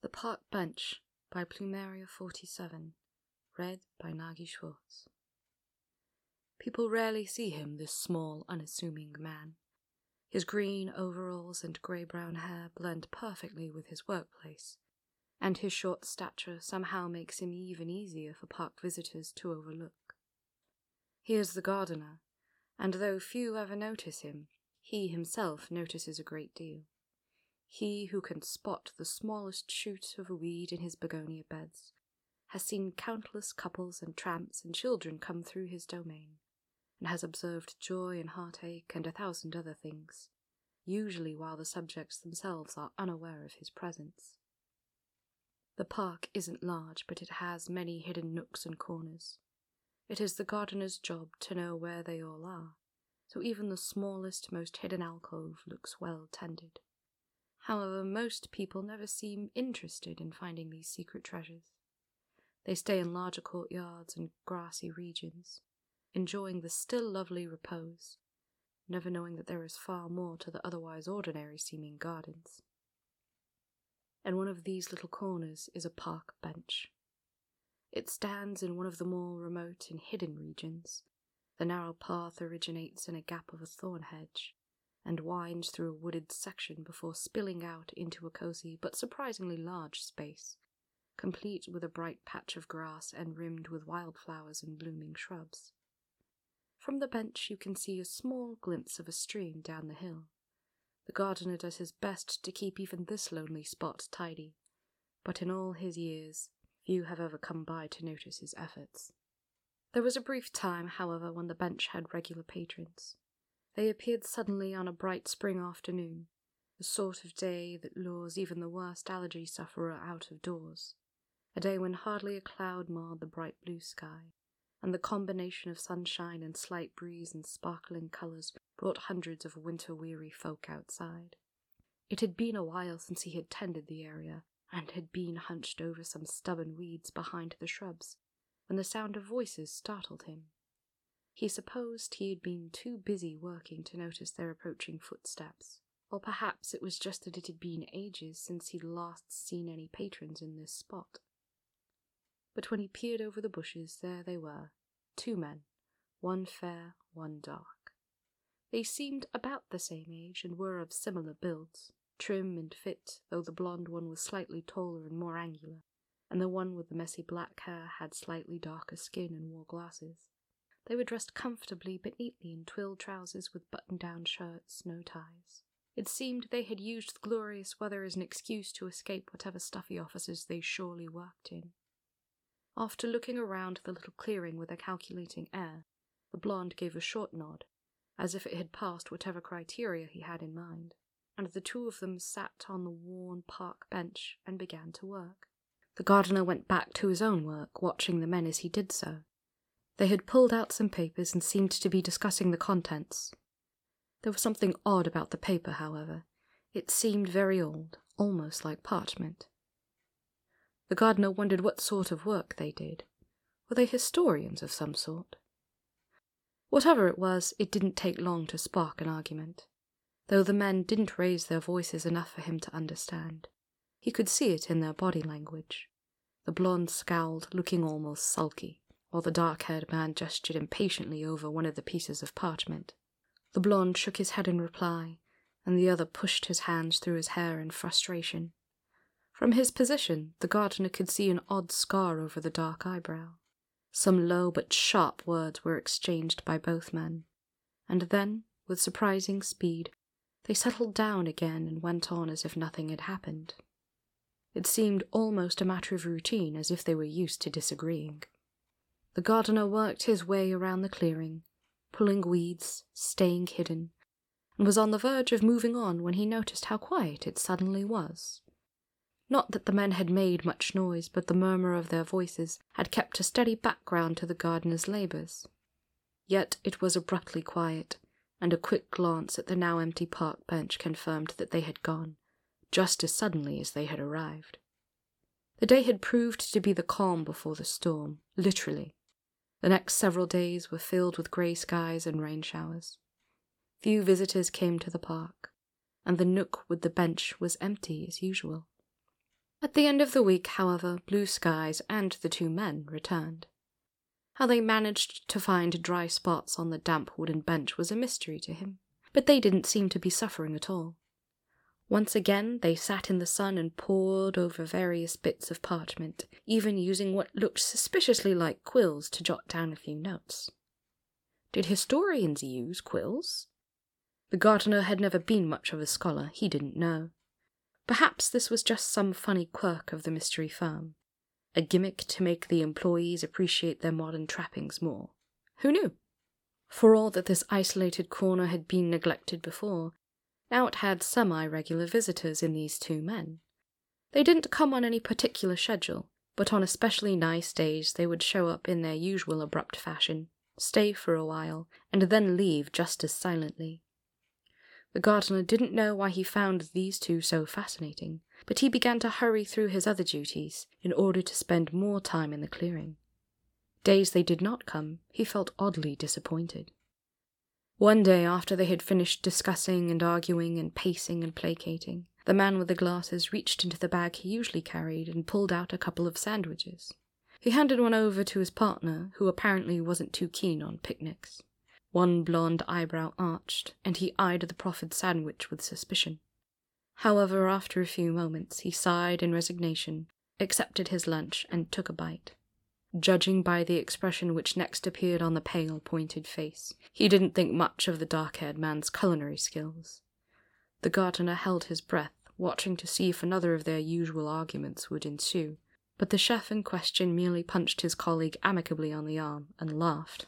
The Park Bench by Plumeria 47, read by Nagi Schwartz. People rarely see him, this small, unassuming man. His green overalls and grey-brown hair blend perfectly with his workplace, and his short stature somehow makes him even easier for park visitors to overlook. He is the gardener, and though few ever notice him, he himself notices a great deal. He who can spot the smallest shoot of a weed in his begonia beds has seen countless couples and tramps and children come through his domain, and has observed joy and heartache and 1,000 other things, usually while the subjects themselves are unaware of his presence. The park isn't large, but it has many hidden nooks and corners. It is the gardener's job to know where they all are, so even the smallest, most hidden alcove looks well tended. However, most people never seem interested in finding these secret treasures. They stay in larger courtyards and grassy regions, enjoying the still lovely repose, never knowing that there is far more to the otherwise ordinary-seeming gardens. And one of these little corners is a park bench. It stands in one of the more remote and hidden regions. The narrow path originates in a gap of a thorn hedge, and winds through a wooded section before spilling out into a cozy but surprisingly large space, complete with a bright patch of grass and rimmed with wildflowers and blooming shrubs. From the bench you can see a small glimpse of a stream down the hill. The gardener does his best to keep even this lonely spot tidy, but in all his years, few have ever come by to notice his efforts. There was a brief time, however, when the bench had regular patrons. They appeared suddenly on a bright spring afternoon, the sort of day that lures even the worst allergy sufferer out of doors, a day when hardly a cloud marred the bright blue sky, and the combination of sunshine and slight breeze and sparkling colours brought hundreds of winter-weary folk outside. It had been a while since he had tended the area, and had been hunched over some stubborn weeds behind the shrubs, when the sound of voices startled him. He supposed he had been too busy working to notice their approaching footsteps, or perhaps it was just that it had been ages since he'd last seen any patrons in this spot. But when he peered over the bushes, there they were, 2 men, one fair, one dark. They seemed about the same age and were of similar builds, trim and fit, though the blonde one was slightly taller and more angular, and the one with the messy black hair had slightly darker skin and wore glasses. They were dressed comfortably but neatly in twilled trousers with button-down shirts, no ties. It seemed they had used the glorious weather as an excuse to escape whatever stuffy offices they surely worked in. After looking around the little clearing with a calculating air, the blonde gave a short nod, as if it had passed whatever criteria he had in mind, and the 2 of them sat on the worn park bench and began to work. The gardener went back to his own work, watching the men as he did so. They had pulled out some papers and seemed to be discussing the contents. There was something odd about the paper, however. It seemed very old, almost like parchment. The gardener wondered what sort of work they did. Were they historians of some sort? Whatever it was, it didn't take long to spark an argument, though the men didn't raise their voices enough for him to understand. He could see it in their body language. The blonde scowled, looking almost sulky, while the dark-haired man gestured impatiently over one of the pieces of parchment. The blonde shook his head in reply, and the other pushed his hands through his hair in frustration. From his position, the gardener could see an odd scar over the dark eyebrow. Some low but sharp words were exchanged by both men, and then, with surprising speed, they settled down again and went on as if nothing had happened. It seemed almost a matter of routine, as if they were used to disagreeing. The gardener worked his way around the clearing, pulling weeds, staying hidden, and was on the verge of moving on when he noticed how quiet it suddenly was. Not that the men had made much noise, but the murmur of their voices had kept a steady background to the gardener's labours. Yet it was abruptly quiet, and a quick glance at the now empty park bench confirmed that they had gone, just as suddenly as they had arrived. The day had proved to be the calm before the storm, literally. The next several days were filled with grey skies and rain showers. Few visitors came to the park, and the nook with the bench was empty as usual. At the end of the week, however, blue skies and the two men returned. How they managed to find dry spots on the damp wooden bench was a mystery to him, but they didn't seem to be suffering at all. Once again, they sat in the sun and pored over various bits of parchment, even using what looked suspiciously like quills to jot down a few notes. Did historians use quills? The gardener had never been much of a scholar, he didn't know. Perhaps this was just some funny quirk of the mystery firm, a gimmick to make the employees appreciate their modern trappings more. Who knew? For all that this isolated corner had been neglected before, now it had semi-regular visitors in these two men. They didn't come on any particular schedule, but on especially nice days they would show up in their usual abrupt fashion, stay for a while, and then leave just as silently. The gardener didn't know why he found these two so fascinating, but he began to hurry through his other duties in order to spend more time in the clearing. Days they did not come, he felt oddly disappointed. One day, after they had finished discussing and arguing and pacing and placating, the man with the glasses reached into the bag he usually carried and pulled out a couple of sandwiches. He handed one over to his partner, who apparently wasn't too keen on picnics. One blonde eyebrow arched, and he eyed the proffered sandwich with suspicion. However, after a few moments, he sighed in resignation, accepted his lunch, and took a bite. Judging by the expression which next appeared on the pale, pointed face, he didn't think much of the dark-haired man's culinary skills. The gardener held his breath, watching to see if another of their usual arguments would ensue, but the chef in question merely punched his colleague amicably on the arm and laughed.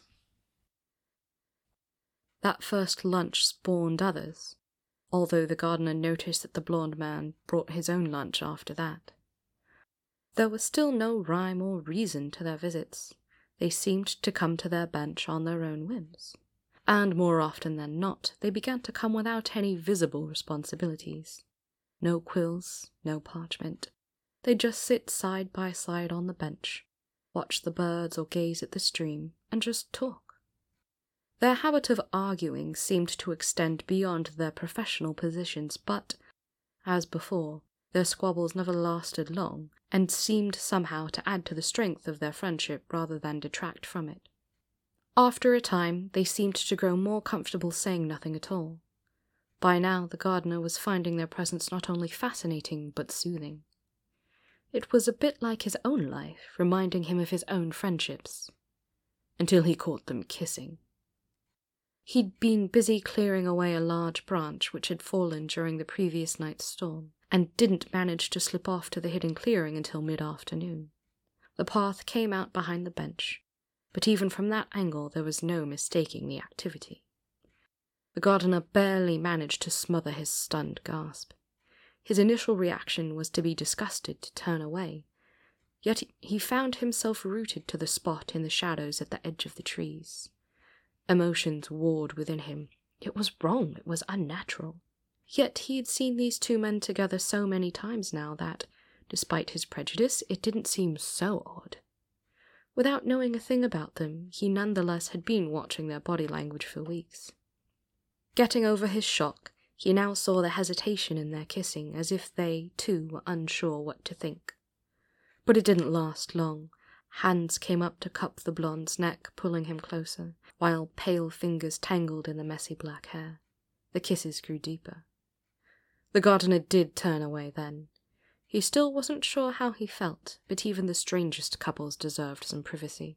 That first lunch spawned others, although the gardener noticed that the blond man brought his own lunch after that. There was still no rhyme or reason to their visits. They seemed to come to their bench on their own whims. And more often than not, they began to come without any visible responsibilities. No quills, no parchment. They'd just sit side by side on the bench, watch the birds or gaze at the stream, and just talk. Their habit of arguing seemed to extend beyond their professional positions, but, as before, their squabbles never lasted long, and seemed somehow to add to the strength of their friendship rather than detract from it. After a time, they seemed to grow more comfortable saying nothing at all. By now, the gardener was finding their presence not only fascinating, but soothing. It was a bit like his own life, reminding him of his own friendships. Until he caught them kissing. He'd been busy clearing away a large branch which had fallen during the previous night's storm, and didn't manage to slip off to the hidden clearing until mid-afternoon. The path came out behind the bench, but even from that angle there was no mistaking the activity. The gardener barely managed to smother his stunned gasp. His initial reaction was to be disgusted, to turn away, yet he found himself rooted to the spot in the shadows at the edge of the trees. Emotions warred within him. It was wrong, it was unnatural. Yet he had seen these two men together so many times now that, despite his prejudice, it didn't seem so odd. Without knowing a thing about them, he nonetheless had been watching their body language for weeks. Getting over his shock, he now saw the hesitation in their kissing, as if they, too, were unsure what to think. But it didn't last long. Hands came up to cup the blonde's neck, pulling him closer, while pale fingers tangled in the messy black hair. The kisses grew deeper. The gardener did turn away then. He still wasn't sure how he felt, but even the strangest couples deserved some privacy.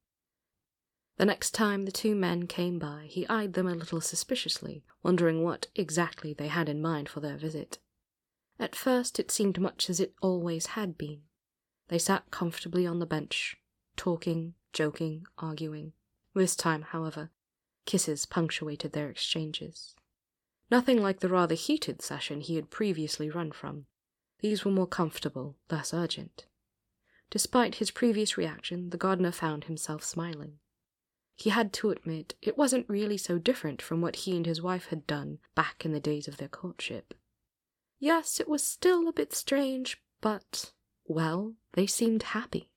The next time the two men came by, he eyed them a little suspiciously, wondering what exactly they had in mind for their visit. At first it seemed much as it always had been. They sat comfortably on the bench, talking, joking, arguing. This time, however, kisses punctuated their exchanges. Nothing like the rather heated session he had previously run from. These were more comfortable, less urgent. Despite his previous reaction, the gardener found himself smiling. He had to admit it wasn't really so different from what he and his wife had done back in the days of their courtship. Yes, it was still a bit strange, but, well, they seemed happy.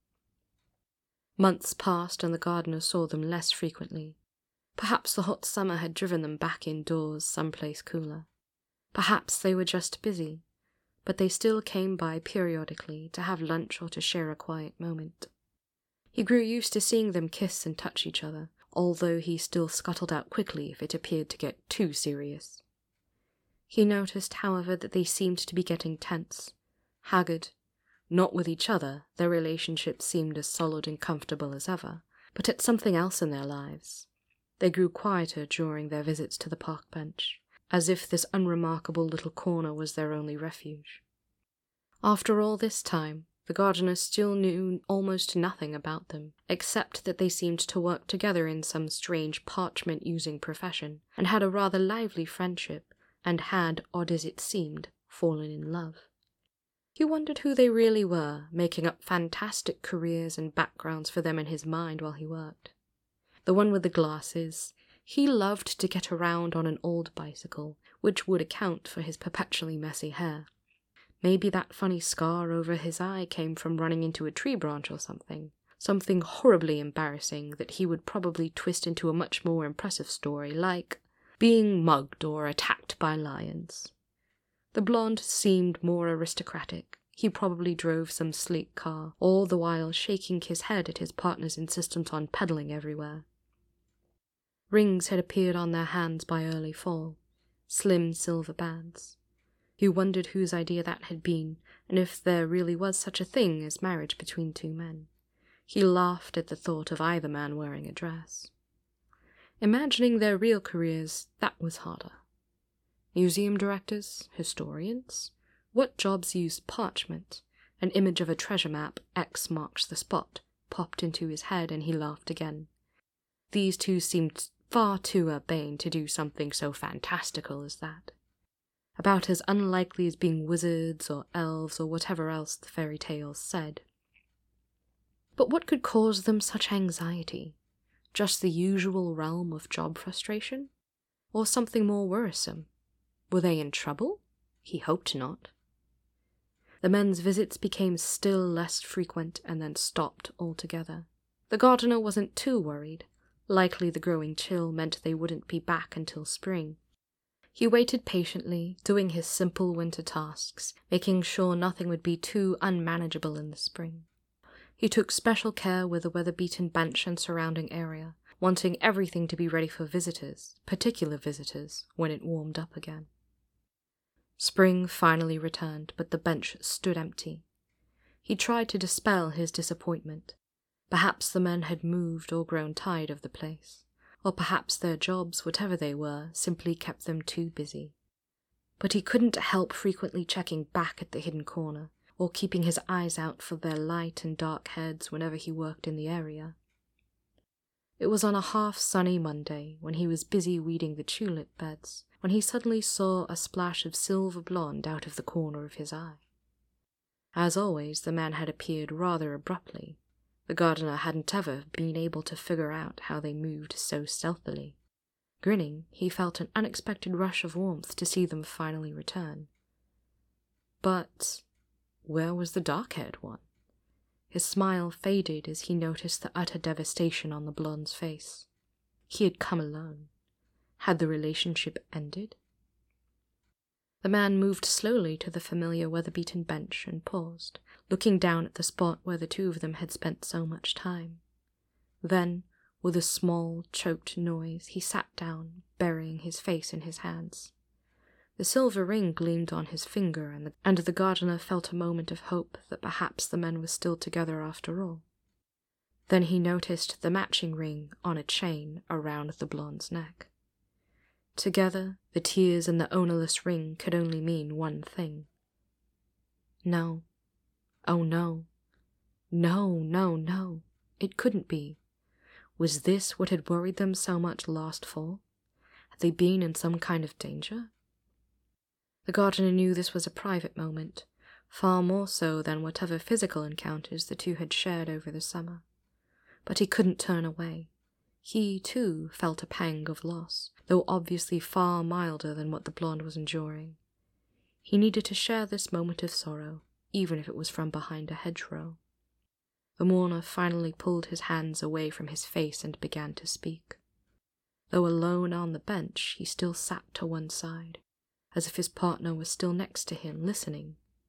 Months passed and the gardener saw them less frequently. Perhaps the hot summer had driven them back indoors, someplace cooler. Perhaps they were just busy. but they still came by periodically to have lunch or to share a quiet moment. He grew used to seeing them kiss and touch each other, although he still scuttled out quickly if it appeared to get too serious. He noticed, however, that they seemed to be getting tense, haggard. Not with each other, their relationship seemed as solid and comfortable as ever, but at something else in their lives. They grew quieter during their visits to the park bench, as if this unremarkable little corner was their only refuge. After all this time, the gardener still knew almost nothing about them, except that they seemed to work together in some strange parchment-using profession, and had a rather lively friendship, and had, odd as it seemed, fallen in love. He wondered who they really were, making up fantastic careers and backgrounds for them in his mind while he worked. The one with the glasses, he loved to get around on an old bicycle, which would account for his perpetually messy hair. Maybe that funny scar over his eye came from running into a tree branch or something horribly embarrassing that he would probably twist into a much more impressive story, like being mugged or attacked by lions. The blonde seemed more aristocratic. He probably drove some sleek car, all the while shaking his head at his partner's insistence on pedaling everywhere. Rings had appeared on their hands by early fall, slim silver bands. He wondered whose idea that had been, and if there really was such a thing as marriage between two men. He laughed at the thought of either man wearing a dress. Imagining their real careers, that was harder. Museum directors, historians, what jobs used parchment? An image of a treasure map, X marks the spot, popped into his head and he laughed again. These two seemed far too urbane to do something so fantastical as that. About as unlikely as being wizards or elves or whatever else the fairy tales said. But what could cause them such anxiety? Just the usual realm of job frustration? Or something more worrisome? Were they in trouble? He hoped not. The men's visits became still less frequent and then stopped altogether. The gardener wasn't too worried. Likely the growing chill meant they wouldn't be back until spring. He waited patiently, doing his simple winter tasks, making sure nothing would be too unmanageable in the spring. He took special care with the weather-beaten bench and surrounding area, wanting everything to be ready for visitors, particular visitors, when it warmed up again. Spring finally returned, but the bench stood empty. He tried to dispel his disappointment. Perhaps the men had moved or grown tired of the place. Or perhaps their jobs, whatever they were, simply kept them too busy. But he couldn't help frequently checking back at the hidden corner, or keeping his eyes out for their light and dark heads whenever he worked in the area. It was on a half-sunny Monday, when he was busy weeding the tulip beds, when he suddenly saw a splash of silver blonde out of the corner of his eye. As always, the man had appeared rather abruptly. The gardener hadn't ever been able to figure out how they moved so stealthily. Grinning, he felt an unexpected rush of warmth to see them finally return. But where was the dark-haired one? His smile faded as he noticed the utter devastation on the blonde's face. He had come alone. Had the relationship ended? The man moved slowly to the familiar weather-beaten bench and paused, looking down at the spot where the two of them had spent so much time. Then, with a small, choked noise, he sat down, burying his face in his hands. The silver ring gleamed on his finger, and the gardener felt a moment of hope that perhaps the men were still together after all. Then he noticed the matching ring on a chain around the blonde's neck. Together, the tears and the ownerless ring could only mean one thing. No. Oh no. No, no, no. It couldn't be. Was this what had worried them so much last fall? Had they been in some kind of danger? The gardener knew this was a private moment, far more so than whatever physical encounters the two had shared over the summer. But he couldn't turn away. He, too, felt a pang of loss, though obviously far milder than what the blonde was enduring. He needed to share this moment of sorrow, even if it was from behind a hedgerow. The mourner finally pulled his hands away from his face and began to speak. Though alone on the bench, he still sat to one side, as if his partner was still next to him, listening,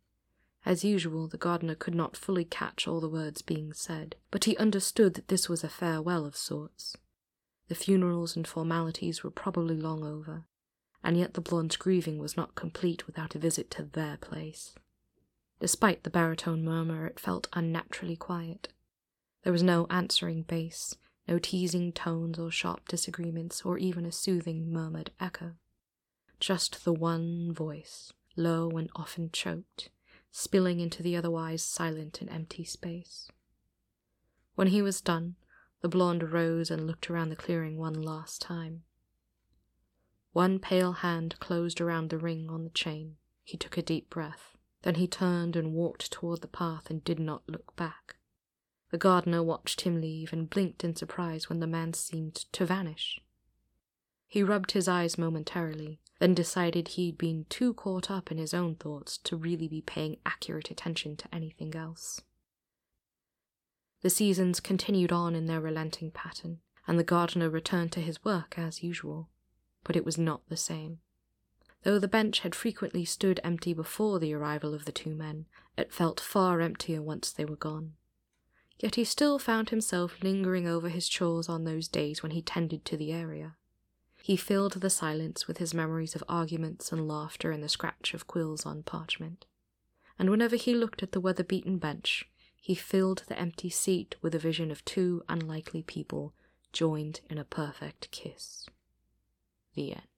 As usual, the gardener could not fully catch all the words being said, but he understood that this was a farewell of sorts. The funerals and formalities were probably long over, and yet the blonde's grieving was not complete without a visit to their place. Despite the baritone murmur, it felt unnaturally quiet. There was no answering bass, no teasing tones or sharp disagreements, or even a soothing murmured echo. Just the one voice, low and often choked, spilling into the otherwise silent and empty space. When he was done, the blonde rose and looked around the clearing one last time. One pale hand closed around the ring on the chain. He took a deep breath. Then he turned and walked toward the path and did not look back. The gardener watched him leave and blinked in surprise when the man seemed to vanish. He rubbed his eyes momentarily, then decided he'd been too caught up in his own thoughts to really be paying accurate attention to anything else. The seasons continued on in their relenting pattern, and the gardener returned to his work as usual, but it was not the same. Though the bench had frequently stood empty before the arrival of the two men, it felt far emptier once they were gone. Yet he still found himself lingering over his chores on those days when he tended to the area. He filled the silence with his memories of arguments and laughter and the scratch of quills on parchment. And whenever he looked at the weather-beaten bench, he filled the empty seat with a vision of two unlikely people joined in a perfect kiss. The end.